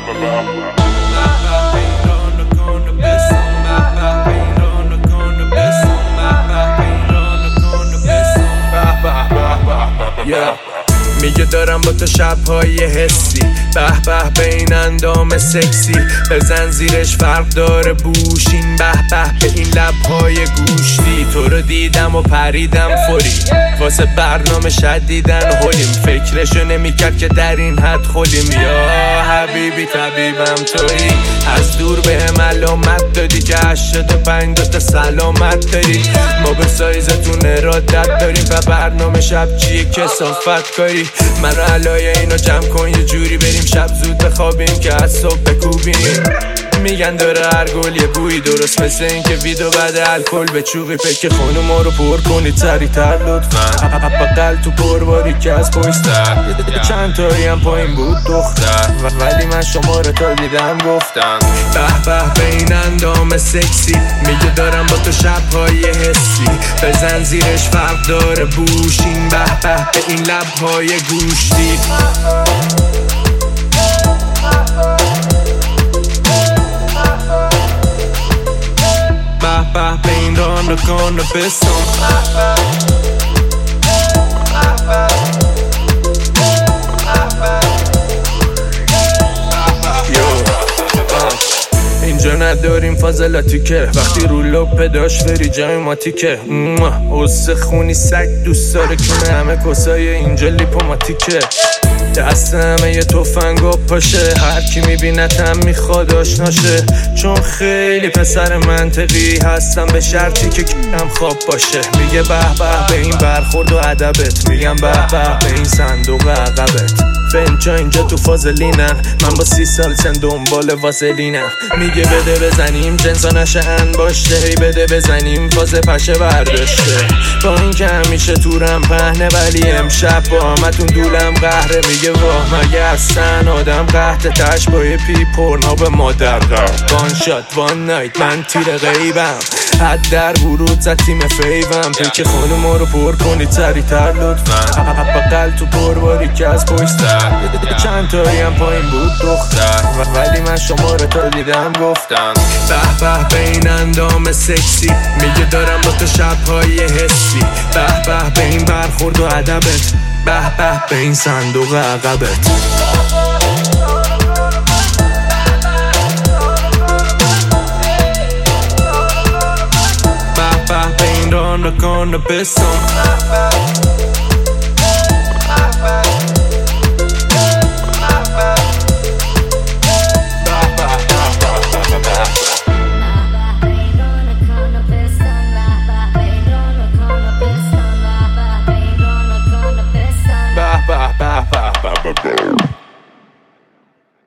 میگه دارم با تو شبهای حسی، به به به این اندام سکسی، بزن زیرش فرق داره بوشین، به به به این لبهای گوشتی. تو رو دیدم و پریدم فوری، واسه برنامه شدیدن هولیم، فکرشو نمیکرد که در این حد خولیم. یا حبیبی طبیبم تویی، از دور به هم علامت دادی که 85 دوتا سلامت داری. ما به سایزتون ارادت داریم و برنامه شب چیه کثافت کاری. من رو علای اینو جمع کن یه جوری بریم شب زود بخوابیم که از صبح بکوبیم. میگن داره هر گل یه بویی، درست مثل این که ویدو بعد الکل به چوبی پک خونه ما رو پر کنید سریع‌تر لطفا. قلب تو پرواری که از پشتر چند تایی هم پایین بود دختر، ولی من شما رو تا دیدم گفتم. به به به این اندام سکسی، میگه دارم با تو شبهای حسی، بزن زیرش فرق داره بوشین، به به به این لبهای گوشتی. به به این ران رو کن و بسان. اینجا نداریم فاضلاتی که وقتی رو لپ داشت بری جای ما تیکه. عصه خونی سگ دوست داره کنه همه کسای اینجا لیپوماتیکه. دست همه یه توفنگ و پاشه، هر کی میبینتم میخواد آشناشه، چون خیلی پسر منطقی هستم به شرطی که کم خواب باشه. میگه به به به این برخورد و ادبت، میگم به به به این صندوق عقبت. فنجا اینجا تو فازلینم، من با 30 سال سن دنبال واسلینم. میگه بده بزنیم جنسا نشهن باشه، هی بده بزنیم فاز پشه برداشته. با این که همیشه تورم پهنه ولی امشب با آمتون دولم قهره. میگه واه مگه هستن آدم قهد تش با یه پی پرنا به مادر قهد. وان شات وان نایت من تیر غیبم، حد در ورود زد تیم فیوم. پیک خونه ما رو پر کنید سریع‌تر لطفا. قلب تو پرواری که از پشتر چند تایی هم پایین بود دختر، ولی من شما رو تا دیدم گفتم. به به به این اندام سکسی، میگه دارم با تو شبهای حسی، به به به این برخورد و ادبت، به به به این صندوق عقبت. به به به این ران رو کن و بسان.